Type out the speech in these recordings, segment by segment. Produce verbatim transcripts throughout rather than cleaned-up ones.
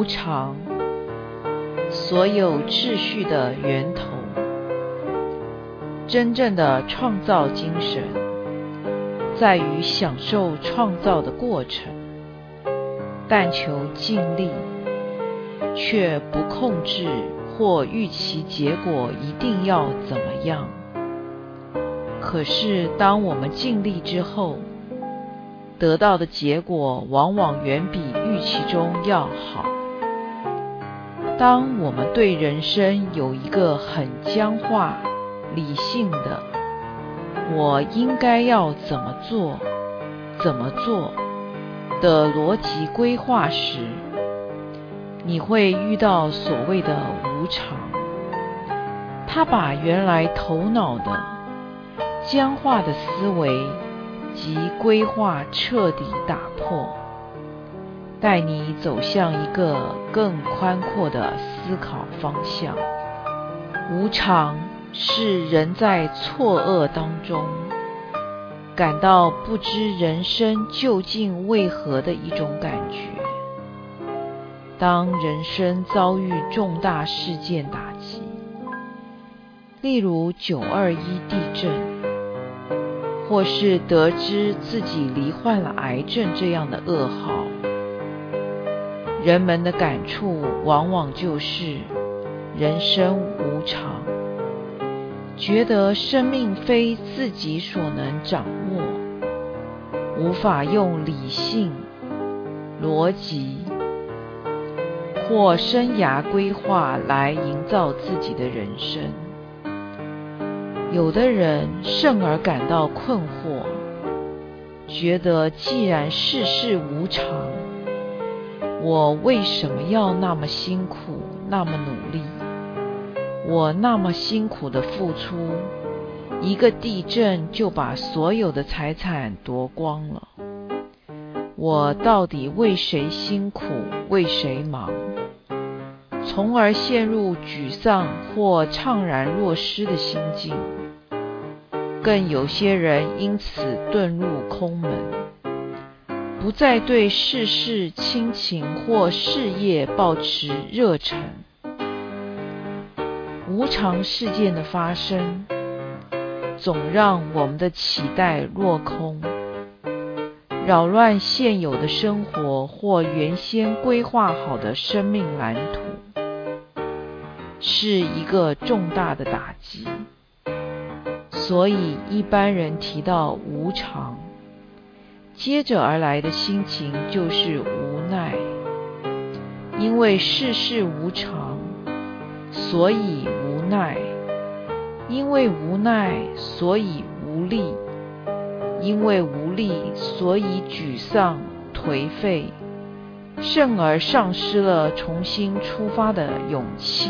常，所有秩序的源头。真正的创造精神在于享受创造的过程，但求尽力，却不控制或预期结果一定要怎么样。可是当我们尽力之后，得到的结果往往远比预期中要好。当我们对人生有一个很僵化、理性的我应该要怎么做怎么做的逻辑规划时，你会遇到所谓的无常。它把原来头脑的僵化的思维及规划彻底打破，带你走向一个更宽阔的思考方向。无常是人在错愕当中感到不知人生究竟为何的一种感觉。当人生遭遇重大事件打击，例如九二一地震，或是得知自己罹患了癌症这样的噩耗，人们的感触往往就是人生无常，觉得生命非自己所能掌握，无法用理性、逻辑或生涯规划来营造自己的人生。有的人甚而感到困惑，觉得既然世事无常，我为什么要那么辛苦，那么努力？我那么辛苦的付出，一个地震就把所有的财产夺光了。我到底为谁辛苦，为谁忙？从而陷入沮丧或怅然若失的心境。更有些人因此遁入空门，不再对世事、亲情或事业抱持热忱。无常事件的发生，总让我们的期待落空，扰乱现有的生活或原先规划好的生命蓝图，是一个重大的打击。所以一般人提到无常，接着而来的心情就是无奈。因为世事无常，所以无奈；因为无奈，所以无力；因为无力，所以沮丧、颓废，甚而丧失了重新出发的勇气。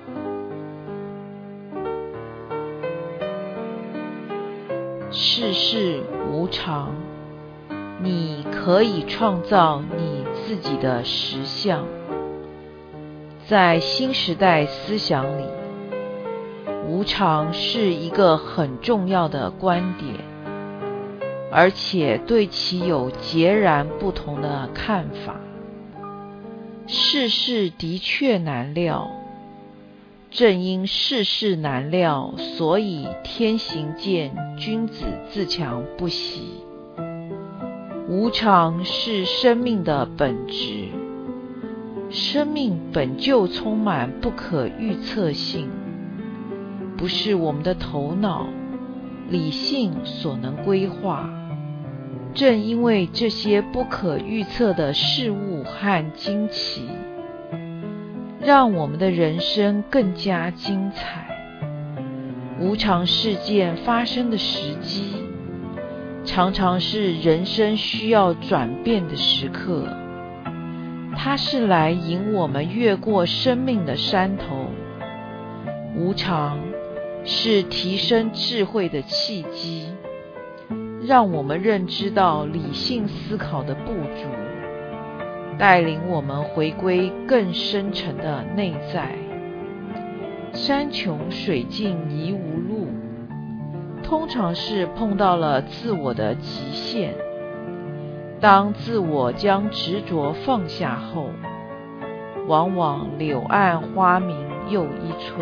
世事无常，你可以创造你自己的实相。在新时代思想里，无常是一个很重要的观点，而且对其有截然不同的看法。世事的确难料，正因世事难料，所以天行健，君子自强不息。无常是生命的本质，生命本就充满不可预测性，不是我们的头脑、理性所能规划。正因为这些不可预测的事物和惊奇，让我们的人生更加精彩。无常事件发生的时机，常常是人生需要转变的时刻。它是来引我们越过生命的山头。无常是提升智慧的契机，让我们认知到理性思考的不足，带领我们回归更深沉的内在。山穷水尽疑无路，通常是碰到了自我的极限。当自我将执着放下后， 往往柳暗花明又一村。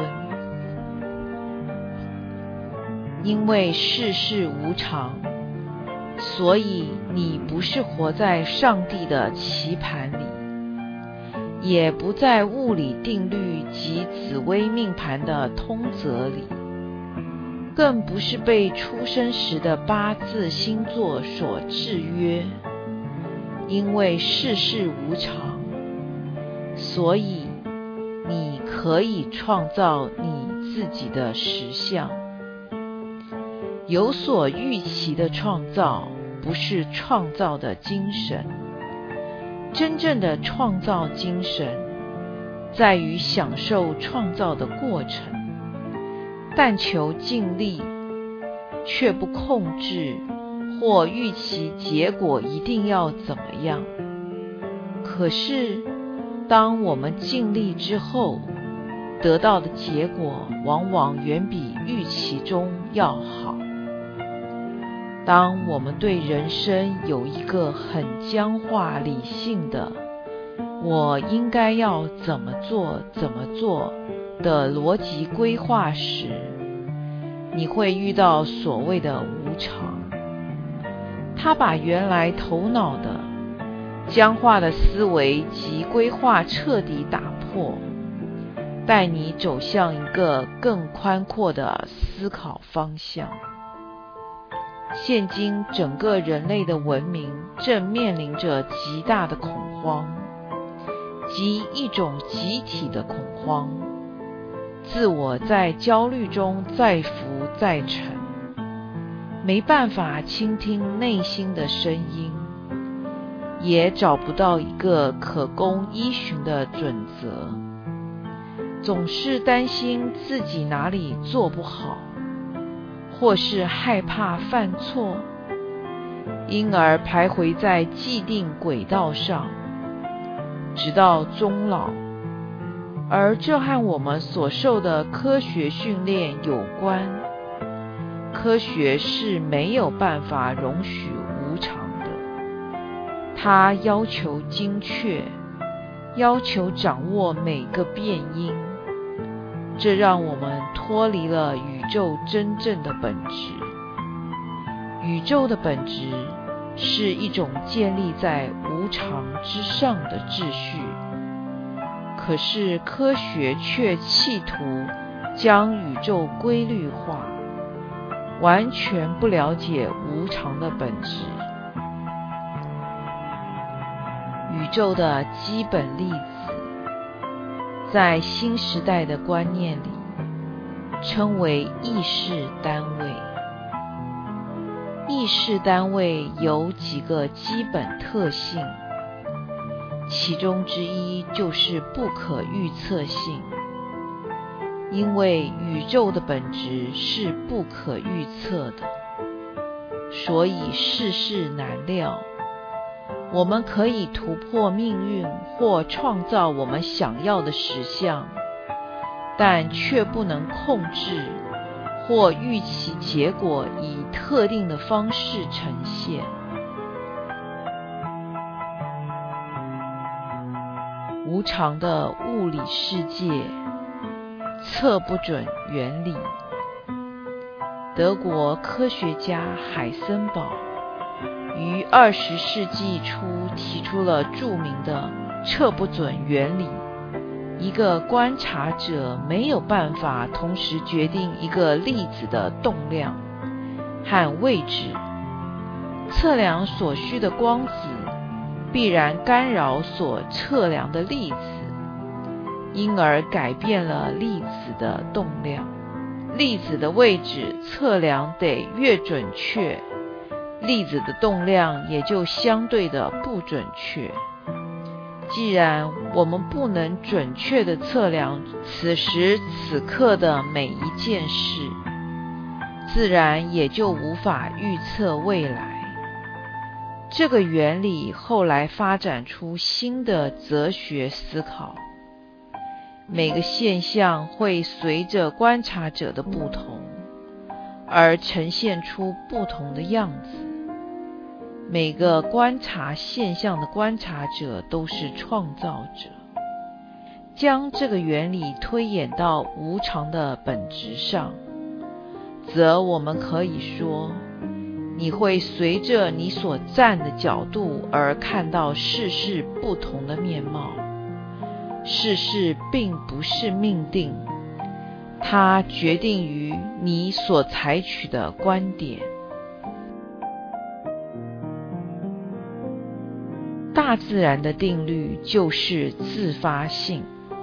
因为世事无常，所以你不是活在上帝的棋盘里，也不在物理定律及紫微命盘的通则里，更不是被出生时的八字星座所制约。因为世事无常，所以你可以创造你自己的实相。有所预期的创造，不是创造的精神。真正的创造精神，在于享受创造的过程，但求尽力，却不控制或预期结果一定要怎么样。可是，当我们尽力之后，得到的结果往往远比预期中要好。当我们对人生有一个很僵化理性的我应该要怎么做怎么做的逻辑规划时，你会遇到所谓的无常。它把原来头脑的僵化的思维及规划彻底打破，带你走向一个更宽阔的思考方向。现今整个人类的文明正面临着极大的恐慌，即一种集体的恐慌，自我在焦虑中再浮再沉，没办法倾听内心的声音，也找不到一个可供依循的准则，总是担心自己哪里做不好，或是害怕犯错，因而徘徊在既定轨道上，直到终老。而这和我们所受的科学训练有关。科学是没有办法容许无常的，它要求精确，要求掌握每个变因，这让我们脱离了宇宙真正的本质。宇宙的本质是一种建立在无常之上的秩序，可是科学却企图将宇宙规律化，完全不了解无常的本质。宇宙的基本粒子，在新时代的观念里称为意识单位。意识单位有几个基本特性，其中之一就是不可预测性。因为宇宙的本质是不可预测的，所以世事难料。我们可以突破命运或创造我们想要的实相，但却不能控制或预期结果以特定的方式呈现。无常的物理世界，测不准原理。德国科学家海森堡于二十世纪初提出了著名的测不准原理。一个观察者没有办法同时决定一个粒子的动量和位置，测量所需的光子必然干扰所测量的粒子，因而改变了粒子的动量。粒子的位置测量得越准确，粒子的动量也就相对的不准确。既然我们不能准确地测量此时此刻的每一件事，自然也就无法预测未来。这个原理后来发展出新的哲学思考。每个现象会随着观察者的不同，而呈现出不同的样子。每个观察现象的观察者都是创造者， 将这个原理推演到无常的本质上，则我们可以说，你会随着你所站的角度而看到世事不同的面貌。世事并不是命定，它决定于你所采取的观点。大自然的定律就是自发性。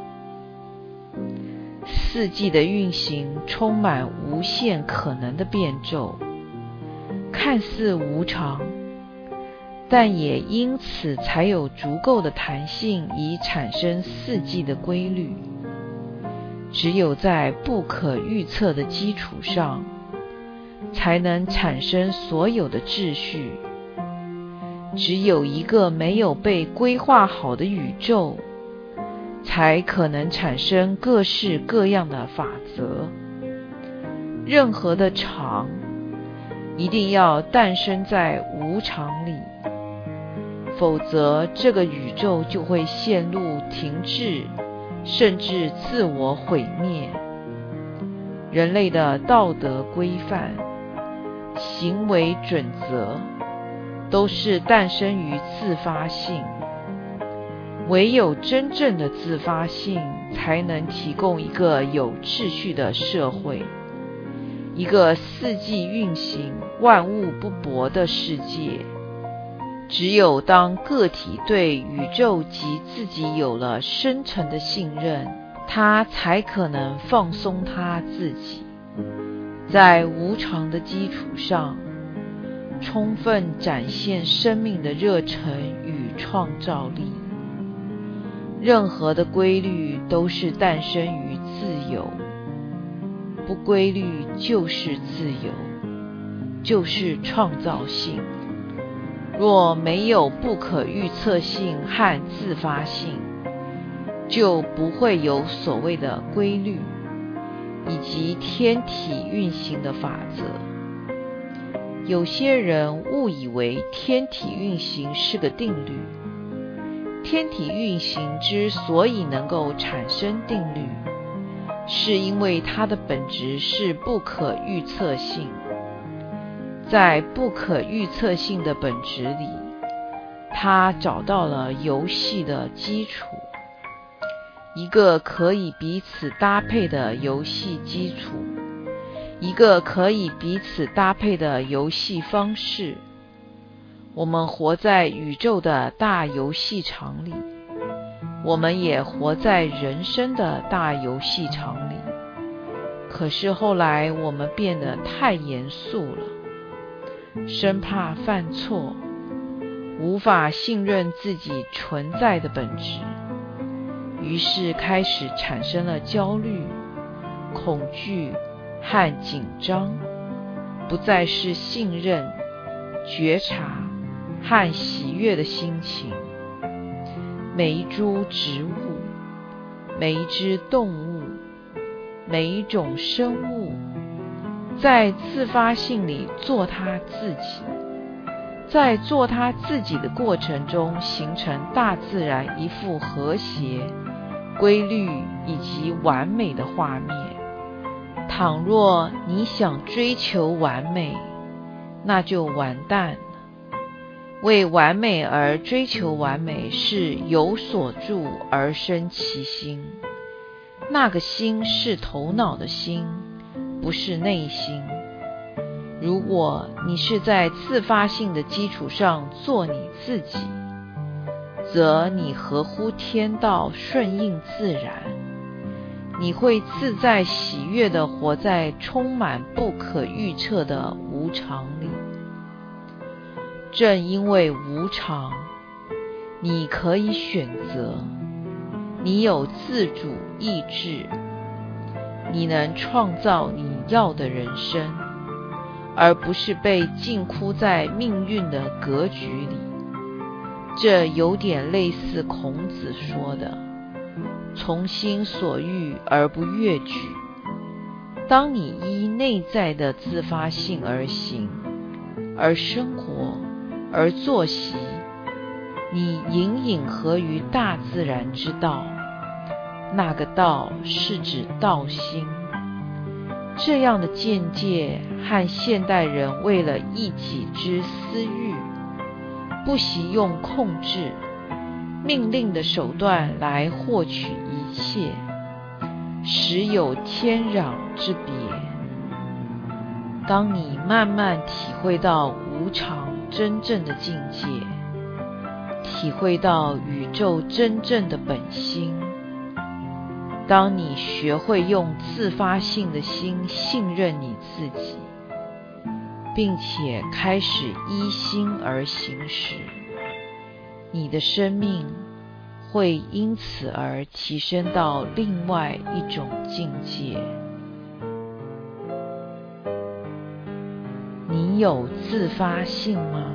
四季的运行充满无限可能的变奏，看似无常，但也因此才有足够的弹性以产生四季的规律。只有在不可预测的基础上，才能产生所有的秩序。只有一个没有被规划好的宇宙，才可能产生各式各样的法则。任何的常，一定要诞生在无常里，否则这个宇宙就会陷入停滞，甚至自我毁灭。人类的道德规范、行为准则，都是诞生于自发性。唯有真正的自发性，才能提供一个有秩序的社会，一个四季运行、万物不悖的世界。只有当个体对宇宙及自己有了深沉的信任，他才可能放松他自己，在无常的基础上，充分展现生命的热忱与创造力。任何的规律都是诞生于自由，不规律就是自由，就是创造性。若没有不可预测性和自发性，就不会有所谓的规律，以及天体运行的法则。有些人误以为天体运行是个定律。天体运行之所以能够产生定律，是因为它的本质是不可预测性。在不可预测性的本质里，它找到了游戏的基础，一个可以彼此搭配的游戏基础，一个可以彼此搭配的游戏方式。我们活在宇宙的大游戏场里，我们也活在人生的大游戏场里。可是后来我们变得太严肃了，生怕犯错，无法信任自己存在的本质，于是开始产生了焦虑、恐惧和紧张，不再是信任、觉察和喜悦的心情。每一株植物，每一只动物，每一种生物，在自发性里做它自己，在做它自己的过程中，形成大自然一幅和谐、规律以及完美的画面。倘若你想追求完美，那就完蛋了。为完美而追求完美，是有所住而生其心。那个心是头脑的心，不是内心。如果你是在自发性的基础上做你自己，则你合乎天道，顺应自然。你会自在喜悦地活在充满不可预测的无常里。正因为无常，你可以选择，你有自主意志，你能创造你要的人生，而不是被禁锢在命运的格局里。这有点类似孔子说的，从心所欲而不越矩。当你依内在的自发性而行，而生活，而作息，你隐隐合于大自然之道， 那个道是指道心。这样的见解和现代人为了一己之私欲，不惜用控制、命令的手段来获取一切，实有天壤之别。当你慢慢体会到无常真正的境界，体会到宇宙真正的本心，当你学会用自发性的心信任你自己，并且开始依心而行时，你的生命会因此而提升到另外一种境界。你有自发性吗？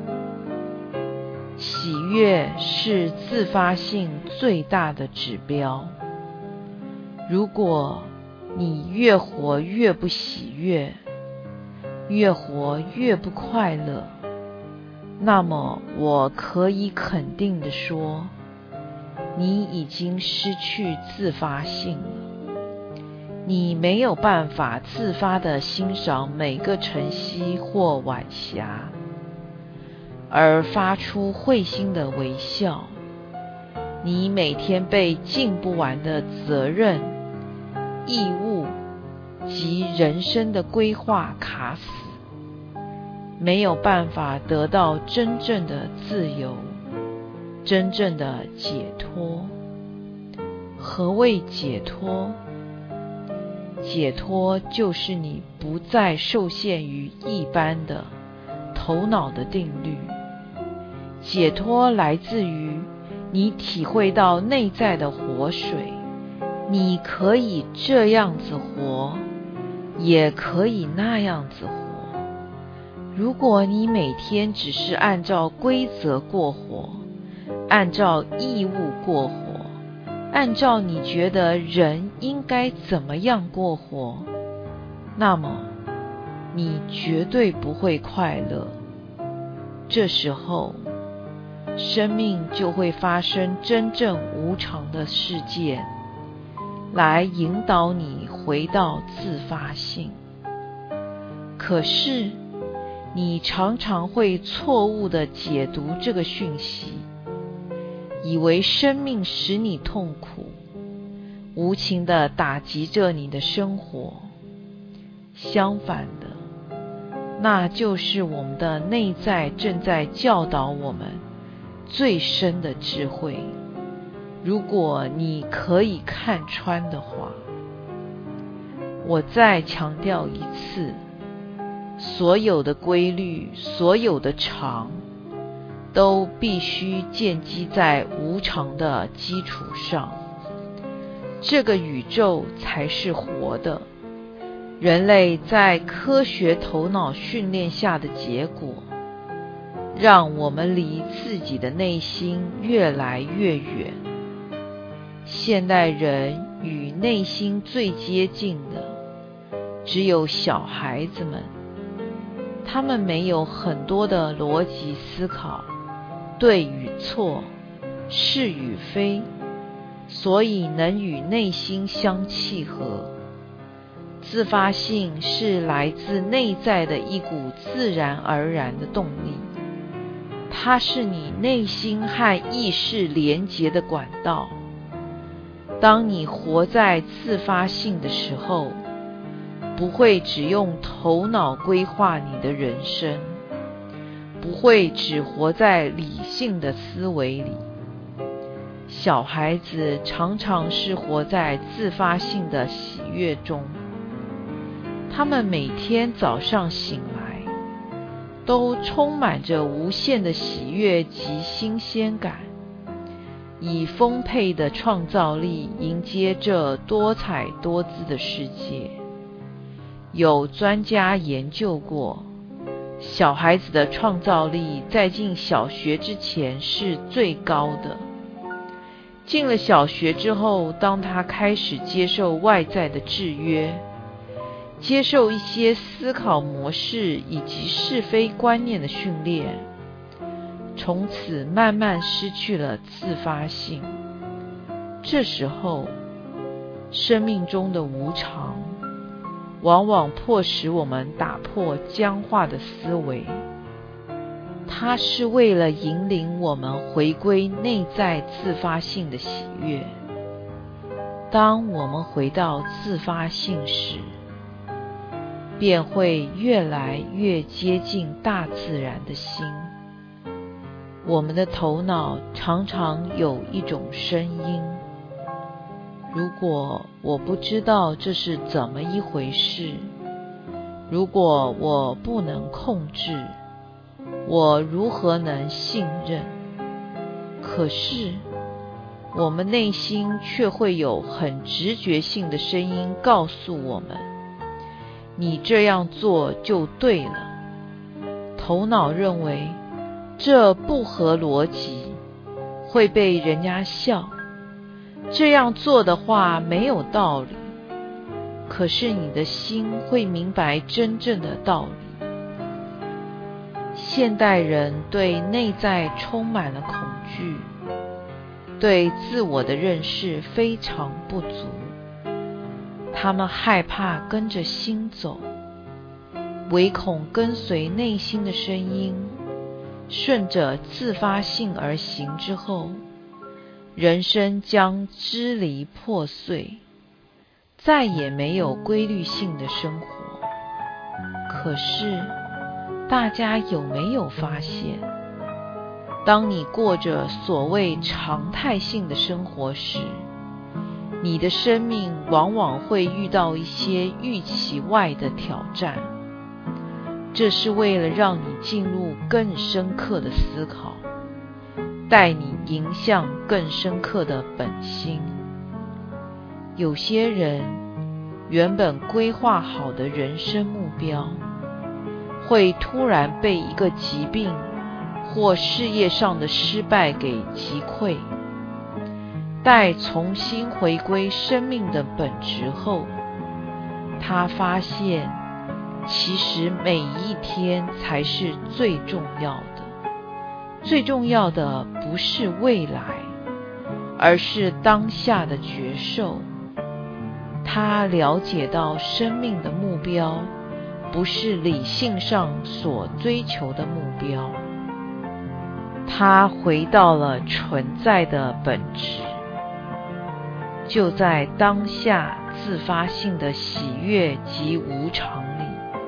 喜悦是自发性最大的指标。如果你越活越不喜悦，越活越不快乐，那么我可以肯定地说，你已经失去自发性了。你没有办法自发地欣赏每个晨曦或晚霞，而发出会心的微笑。你每天被尽不完的责任、义务及人生的规划卡死，没有办法得到真正的自由，真正的解脱。何谓解脱？解脱就是你不再受限于一般的头脑的定律。解脱来自于你体会到内在的活水，你可以这样子活，也可以那样子活。如果你每天只是按照规则过活，按照义务过活，按照你觉得人应该怎么样过活，那么你绝对不会快乐。这时候，生命就会发生真正无常的事件，来引导你回到自发性。可是，你常常会错误地解读这个讯息，以为生命使你痛苦，无情地打击着你的生活。相反的，那就是我们的内在正在教导我们最深的智慧。如果你可以看穿的话，我再强调一次，所有的规律，所有的常，都必须建基在无常的基础上。这个宇宙才是活的，人类在科学头脑训练下的结果，让我们离自己的内心越来越远。现代人与内心最接近的，只有小孩子们。他们没有很多的逻辑思考，对与错，是与非，所以能与内心相契合。自发性是来自内在的一股自然而然的动力，它是你内心和意识连结的管道。当你活在自发性的时候，不会只用头脑规划你的人生，不会只活在理性的思维里。小孩子常常是活在自发性的喜悦中，他们每天早上醒来，都充满着无限的喜悦及新鲜感，以丰沛的创造力迎接这多彩多姿的世界。有专家研究过，小孩子的创造力在进小学之前是最高的。进了小学之后，当他开始接受外在的制约，接受一些思考模式以及是非观念的训练，从此慢慢失去了自发性。这时候， 生命中的无常，往往迫使我们打破僵化的思维。它是为了引领我们回归内在自发性的喜悦。当我们回到自发性时，便会越来越接近大自然的心。我们的头脑常常有一种声音，如果我不知道这是怎么一回事，如果我不能控制，我如何能信任？可是我们内心却会有很直觉性的声音告诉我们，你这样做就对了。头脑认为这不合逻辑，会被人家笑，这样做的话没有道理。可是你的心会明白真正的道理。现代人对内在充满了恐惧，对自我的认识非常不足，他们害怕跟着心走，唯恐跟随内心的声音，顺着自发性而行之后，人生将支离破碎，再也没有规律性的生活。可是大家有没有发现，当你过着所谓常态性的生活时，你的生命往往会遇到一些预期外的挑战。这是为了让你进入更深刻的思考，带你迎向更深刻的本心。有些人原本规划好的人生目标，会突然被一个疾病或事业上的失败给击溃。待重新回归生命的本质后，他发现其实每一天才是最重要的。最重要的不是未来，而是当下的觉受。他了解到生命的目标不是理性上所追求的目标，他回到了存在的本质，就在当下自发性的喜悦及无常里。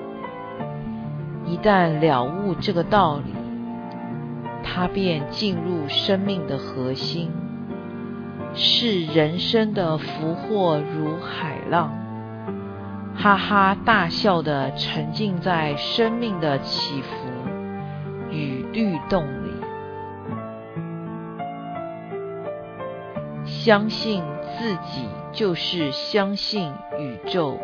一旦了悟这个道理，他便进入生命的核心，视人生的福祸如海浪，哈哈大笑地沉浸在生命的起伏与律动里。相信自己就是相信宇宙。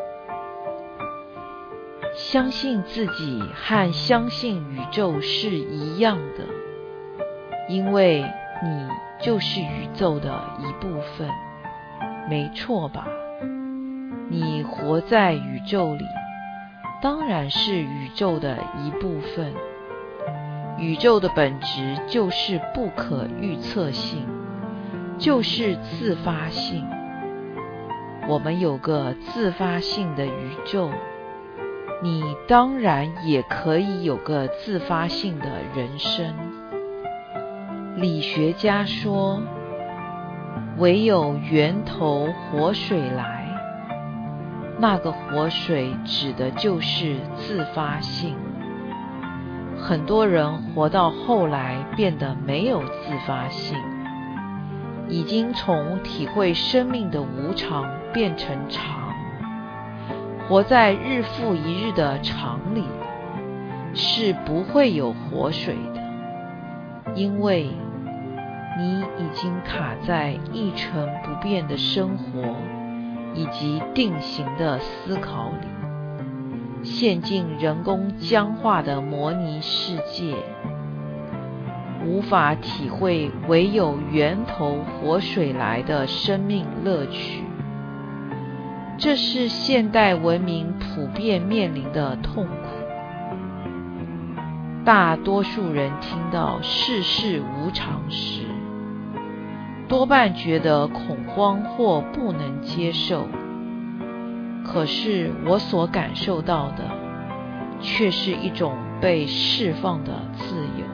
相信自己和相信宇宙是一样的，因为你就是宇宙的一部分，没错吧？你活在宇宙里，当然是宇宙的一部分。宇宙的本质就是不可预测性，就是自发性。我们有个自发性的宇宙，你当然也可以有个自发性的人生。理学家说，唯有源头活水来，那个活水指的就是自发性。很多人活到后来变得没有自发性，已经从体会生命的无常变成常，活在日复一日的常里，是不会有活水的，因为你已经卡在一成不变的生活以及定型的思考里，陷进人工僵化的模拟世界，无法体会唯有源头活水来的生命乐趣。这是现代文明普遍面临的痛苦。大多数人听到世事无常时， 多半觉得恐慌或不能接受。可是我所感受到的，却是一种被释放的自由。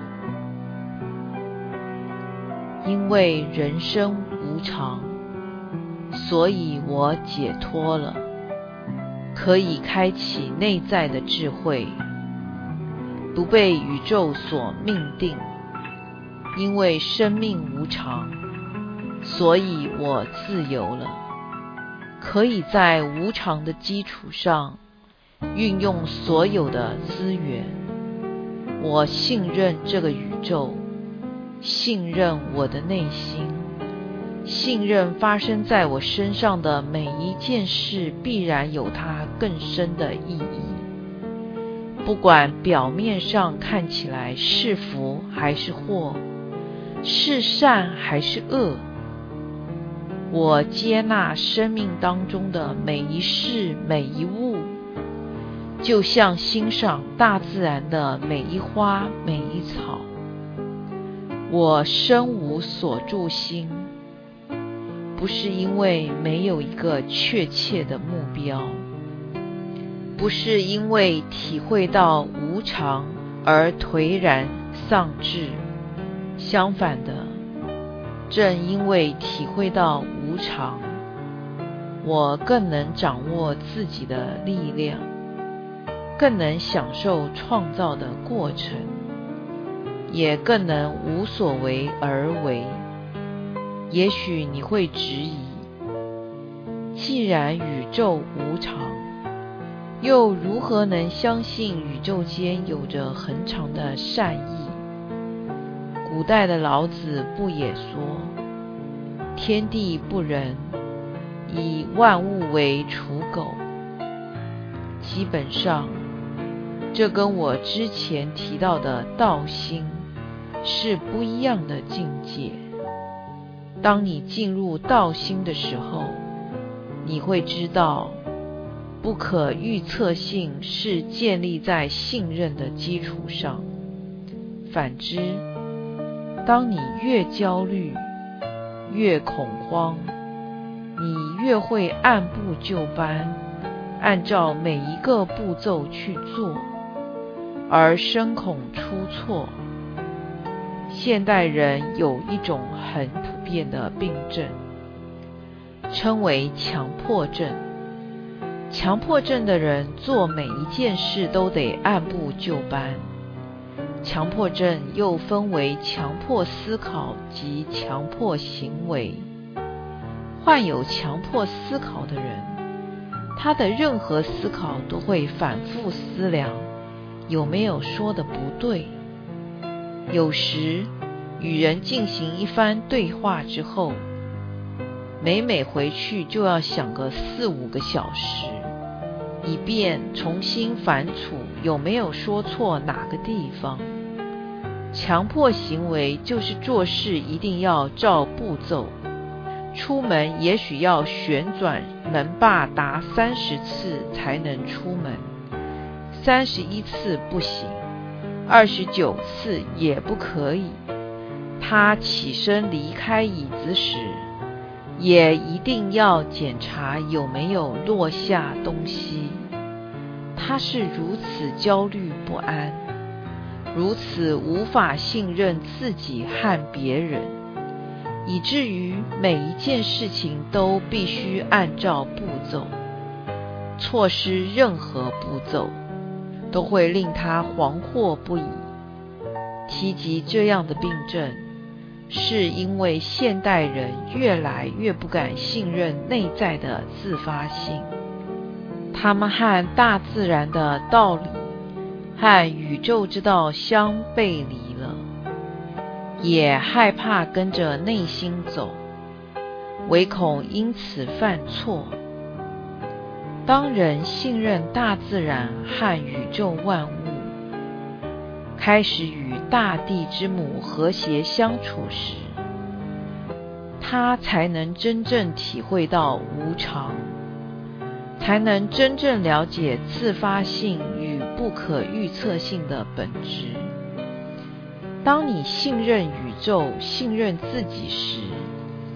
因为人生无常，所以我解脱了，可以开启内在的智慧，不被宇宙所命定。因为生命无常，所以我自由了，可以在无常的基础上运用所有的资源。我信任这个宇宙，信任我的内心，信任发生在我身上的每一件事必然有它更深的意义。不管表面上看起来是福还是祸，是善还是恶，我接纳生命当中的每一事每一物，就像欣赏大自然的每一花每一草。我身无所住心，不是因为没有一个确切的目标，不是因为体会到无常而颓然丧志。相反的，正因为体会到无常，我更能掌握自己的力量，更能享受创造的过程，也更能无所为而为。也许你会质疑，既然宇宙无常，又如何能相信宇宙间有着恒常的善意？古代的老子不也说，天地不仁，以万物为刍狗。基本上，这跟我之前提到的道心是不一样的境界。当你进入道心的时候，你会知道，不可预测性是建立在信任的基础上。反之，当你越焦虑，越恐慌，你越会按部就班，按照每一个步骤去做，而生恐出错。现代人有一种很普遍的病症，称为强迫症。强迫症的人做每一件事都得按部就班。强迫症又分为强迫思考及强迫行为。患有强迫思考的人，他的任何思考都会反复思量，有没有说的不对。有时与人进行一番对话之后，每每回去就要想个四五个小时，以便重新反刍有没有说错哪个地方。强迫行为就是做事一定要照步骤，出门也许要旋转门把达三十次才能出门，三十一次不行，二十九次也不可以。他起身离开椅子时，也一定要检查有没有落下东西。他是如此焦虑不安，如此无法信任自己和别人，以至于每一件事情都必须按照步骤，错失任何步骤都会令他惶惑不已。提及这样的病症，是因为现代人越来越不敢信任内在的自发性，他们和大自然的道理和宇宙之道相背离了，也害怕跟着内心走，唯恐因此犯错。当人信任大自然和宇宙万物，开始与大地之母和谐相处时，他才能真正体会到无常，才能真正了解自发性与不可预测性的本质。当你信任宇宙、信任自己时，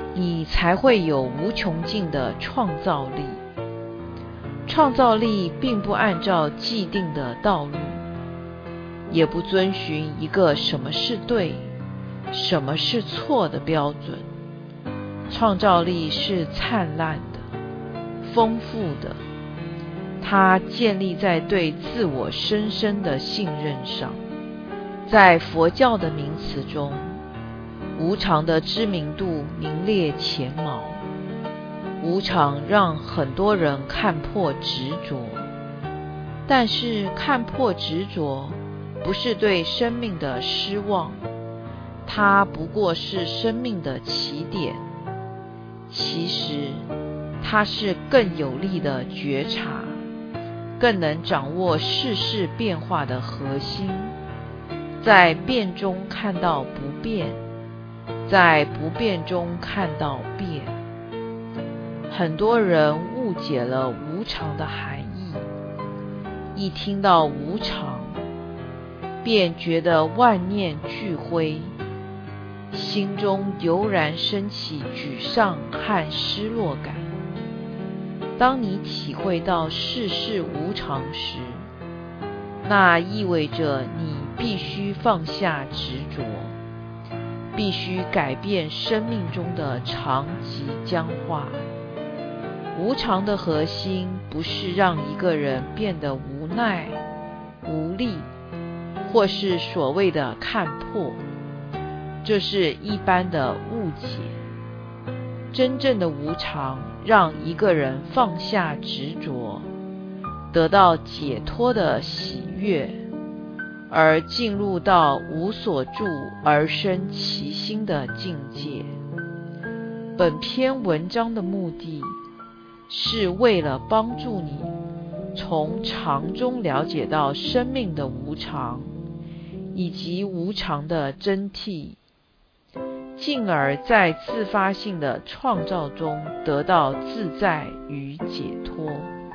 你才会有无穷尽的创造力。创造力并不按照既定的道路，也不遵循一个什么是对，什么是错的标准。创造力是灿烂的、丰富的，它建立在对自我深深的信任上。在佛教的名词中，无常的知名度名列前茅。无常让很多人看破执着，但是看破执着不是对生命的失望，它不过是生命的起点。其实它是更有力的觉察，更能掌握世事变化的核心，在变中看到不变，在不变中看到变。很多人误解了无常的含义，一听到无常，便觉得万念俱灰，心中油然升起沮丧和失落感。当你体会到世事无常时，那意味着你必须放下执着，必须改变生命中的常即僵化。无常的核心不是让一个人变得无奈、无力，或是所谓的看破，这是一般的误解。真正的无常让一个人放下执着，得到解脱的喜悦，而进入到无所住而生其心的境界。本篇文章的目的是为了帮助你从常中了解到生命的无常，以及无常的真谛，进而在自发性的创造中得到自在与解脱。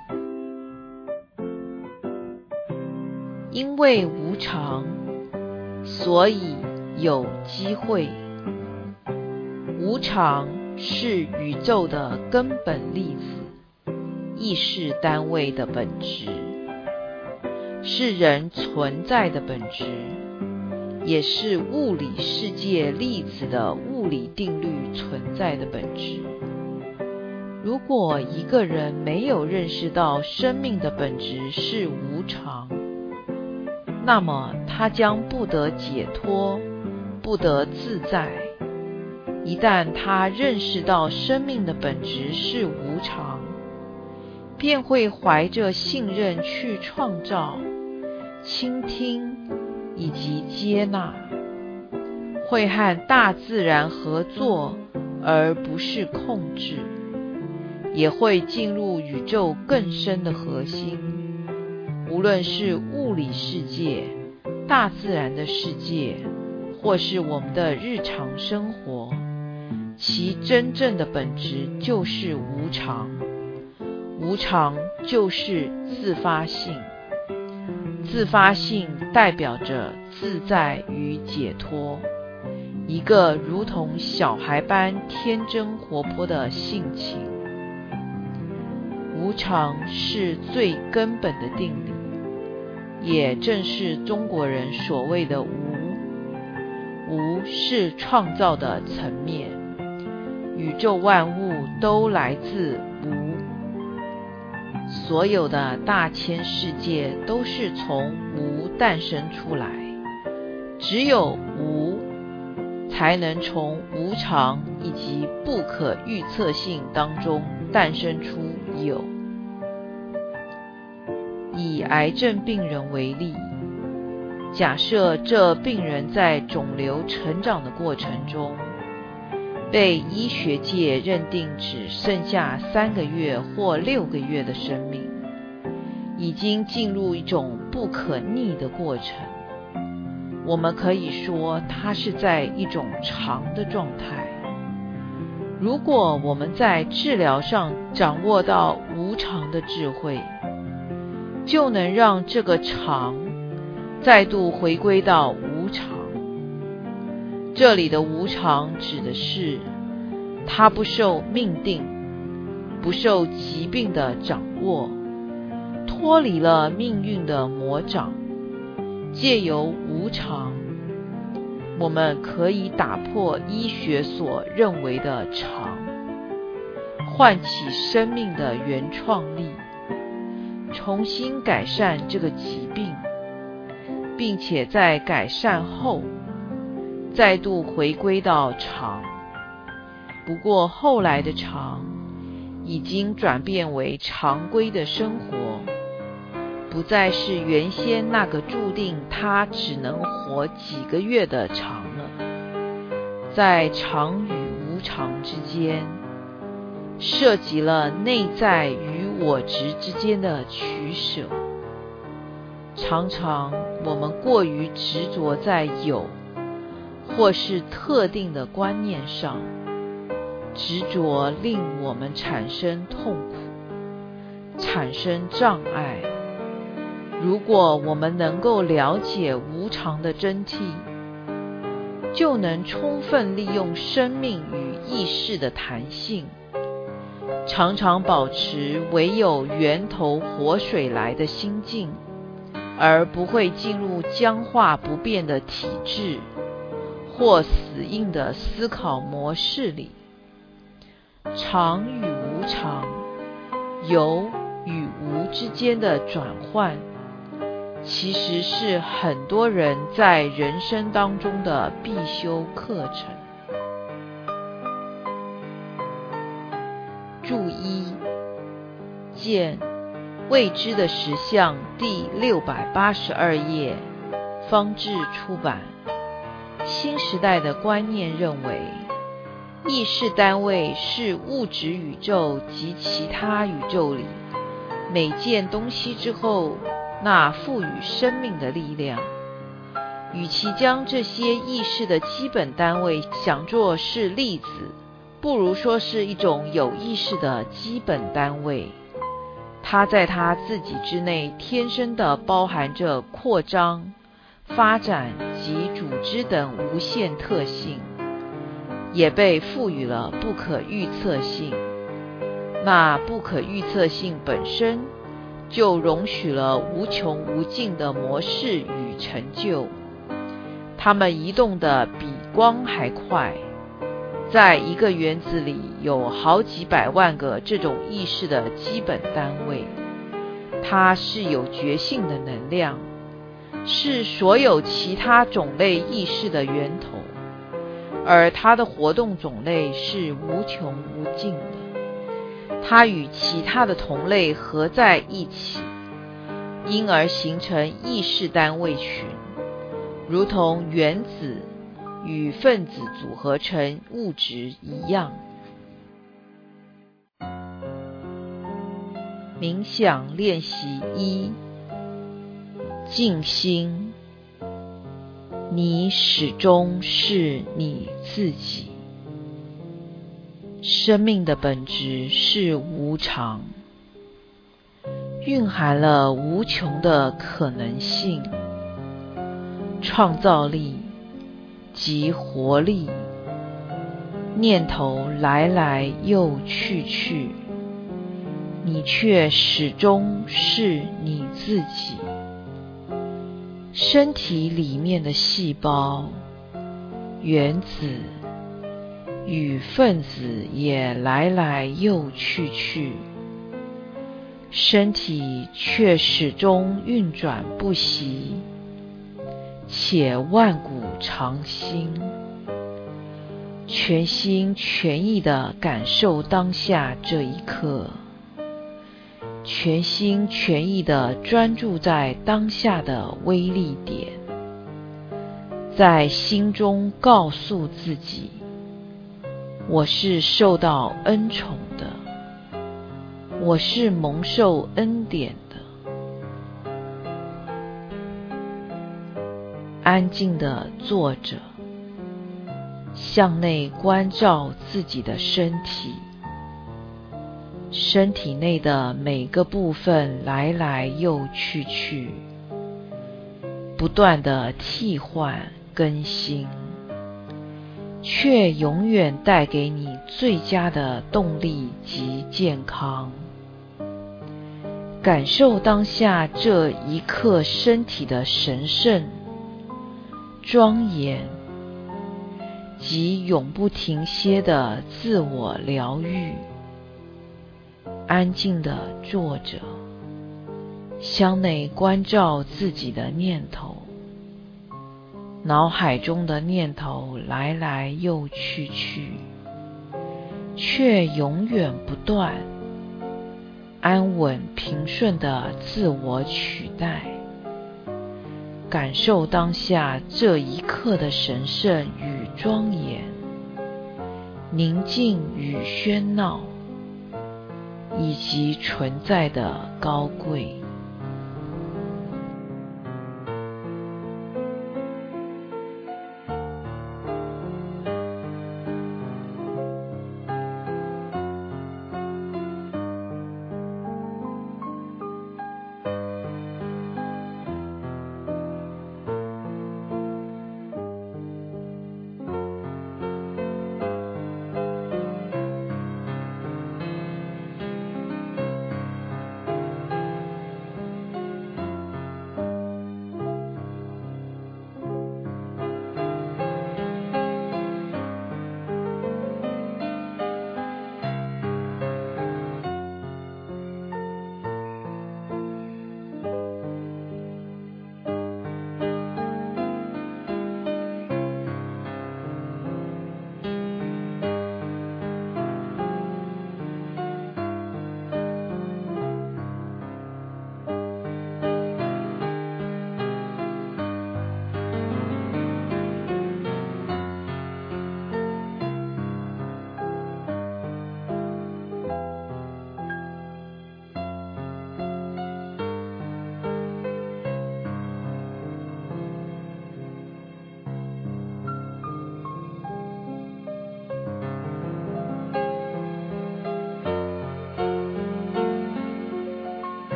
因为无常，所以有机会。无常是宇宙的根本粒子，意识单位的本质，是人存在的本质，也是物理世界粒子的物理定律存在的本质。如果一个人没有认识到生命的本质是无常，那么他将不得解脱，不得自在。一旦他认识到生命的本质是无常，便会怀着信任去创造、倾听以及接纳，会和大自然合作而不是控制，也会进入宇宙更深的核心。无论是物理世界、大自然的世界，或是我们的日常生活，其真正的本质就是无常。无常就是自发性，自发性代表着自在与解脱，一个如同小孩般天真活泼的性情。无常是最根本的定理，也正是中国人所谓的无。无是创造的层面，宇宙万物都来自无，所有的大千世界都是从无诞生出来，只有无才能从无常以及不可预测性当中诞生出有。以癌症病人为例，假设这病人在肿瘤成长的过程中，被医学界认定只剩下三个月或六个月的生命，已经进入一种不可逆的过程。我们可以说它是在一种常的状态。如果我们在治疗上掌握到无常的智慧，就能让这个常再度回归到无常。这里的无常指的是， 它不受命定，不受疾病的掌握，脱离了命运的魔掌。借由无常，我们可以打破医学所认为的常，唤起生命的原创力，重新改善这个疾病，并且在改善后再度回归到常。不过后来的常已经转变为常规的生活，不再是原先那个注定他只能活几个月的常了。在常与无常之间，涉及了内在与我执之间的取舍。常常我们过于执着在有或是特定的观念上，执着令我们产生痛苦，产生障碍。如果我们能够了解无常的真谛，就能充分利用生命与意识的弹性，常常保持唯有源头活水来的心境，而不会进入僵化不变的体制或死硬的思考模式里。常与无常，有与无之间的转换，其实是很多人在人生当中的必修课程。注一，见未知的实相第六百八十二页，方志出版。新时代的观念认为，意识单位是物质宇宙及其他宇宙里每件东西之后那赋予生命的力量。与其将这些意识的基本单位想作是粒子，不如说是一种有意识的基本单位。它在它自己之内天生地包含着扩张、发展及组织等无限特性，也被赋予了不可预测性。那不可预测性本身就容许了无穷无尽的模式与成就，它们移动得比光还快。在一个原子里有好几百万个这种意识的基本单位，它是有觉性的能量，是所有其他种类意识的源头，而它的活动种类是无穷无尽的。它与其他的同类合在一起，因而形成意识单位群，如同原子与分子组合成物质一样。冥想练习一，静心。你始终是你自己。生命的本质是无常，蕴含了无穷的可能性、创造力及活力。念头来来又去去，你却始终是你自己。身体里面的细胞、原子与分子也来来又去去，身体却始终运转不息，且万古长新。全心全意地感受当下这一刻，全心全意地专注在当下的威力点，在心中告诉自己，我是受到恩宠的，我是蒙受恩典的。安静地坐着，向内关照自己的身体，身体内的每个部分来来又去去，不断地替换更新， 却永远带给你最佳的动力及健康。感受当下这一刻身体的神圣、庄严及永不停歇的自我疗愈。安静地坐着，向内关照自己的念头，脑海中的念头来来又去去，却永远不断，安稳平顺的自我取代。感受当下这一刻的神圣与庄严，宁静与喧闹，以及存在的高贵。